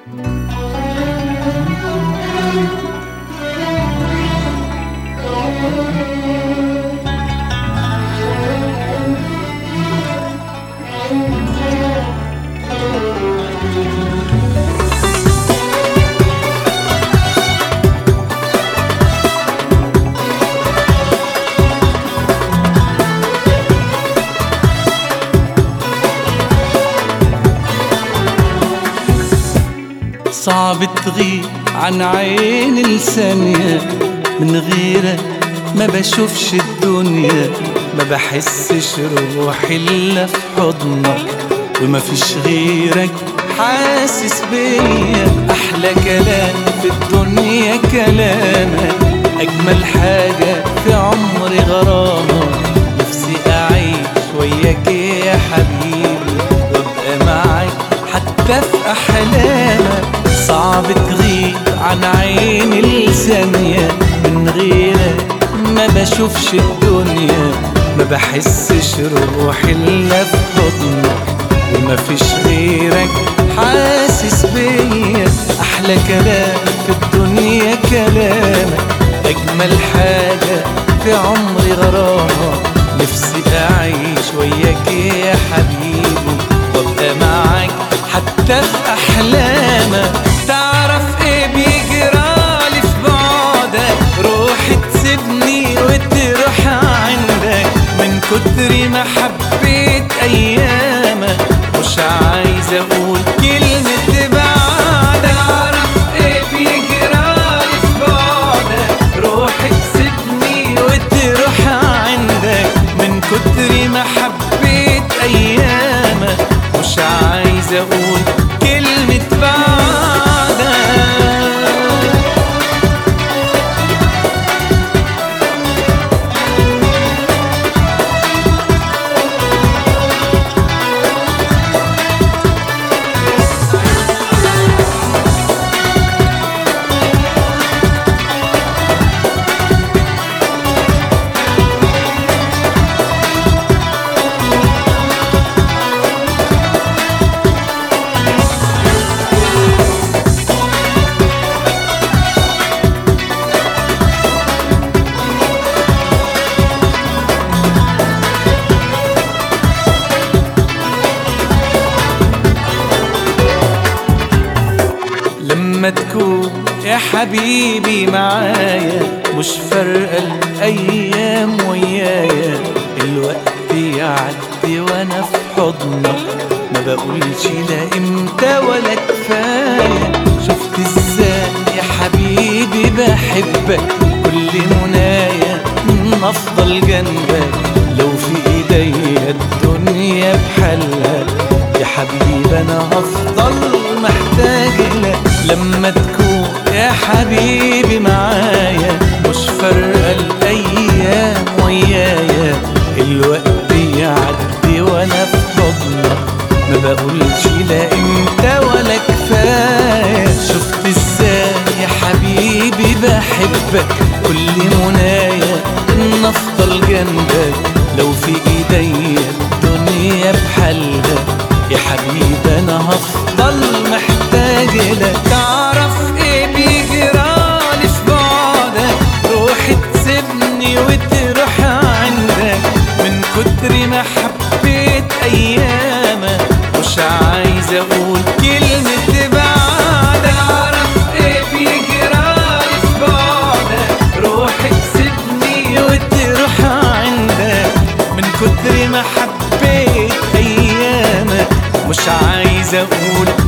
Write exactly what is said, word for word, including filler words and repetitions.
صعب تغيب عن عين لثانية، من غيرك ما بشوفش الدنيا، ما بحسش روحي إلا في حضنك، وما فيش غيرك حاسس بيا. أحلى كلام في الدنيا كلامك، أجمل حاجة في عمري غرامك، نفسي أعيش وياك يا حبيبي وأبقى معاك حتى في أحلامك. صعب تغيب عن عيني لثانية، من غيرك ما بشوفش الدنيا، ما بحسش روحي إلا في حضنك، وما فيش غيرك حاسس بيا. أحلى كلام في الدنيا كلامك، أجمل حاجة في عمري غرامك، نفسي أعيش وياك يا حبيبي وأبقى معاك حتى في أحلامك. تعرف إيه بيجرالي في بعدك، روحي تسيبني وتروح عندك، من كتر ما حبيت أيامك مش عايز أقول كلمة بعدك. تعرف إيه بيجرالي في بعدك، روحي تسيبني وتروح عندك، من كتر ما حبيت أيامك مش عايز أقول كلمة بعدك. لما تكون يا حبيبي معايا، مش فارقة الأيام ويايا، الوقت يعدي وأنا في حضنك، ما بقولش لا إمتى ولا كفاية. شفت إزاي يا حبيبي بحبك، كل منايا إن أفضل جنبك، لو في إيديا الدنيا بحالها يا حبيبي أنا هفضل محتاج لك. لما تكون يا حبيبي معايا، مش فارقة الأيام ويايا، الوقت يعدي وأنا في حضنك، ما بقولش لا إمتى ولا كفاية. شفت إزاي يا حبيبي بحبك، كل منايا إن أفضل جنبك، لو في إيديا الدنيا بحالها يا حبيبي أنا هفضل محتاج لك. تعرف إيه بيجرالي في بعدك، روحي تسيبني وتروح عندك، من كتر ما حبيت أيامك مش عايز أقول كلمة بعدك. تعرف إيه بيجرالي في بعدك، روحي تسيبني وتروح عندك، من كتر ما حبيت أيامك مش عايز أقول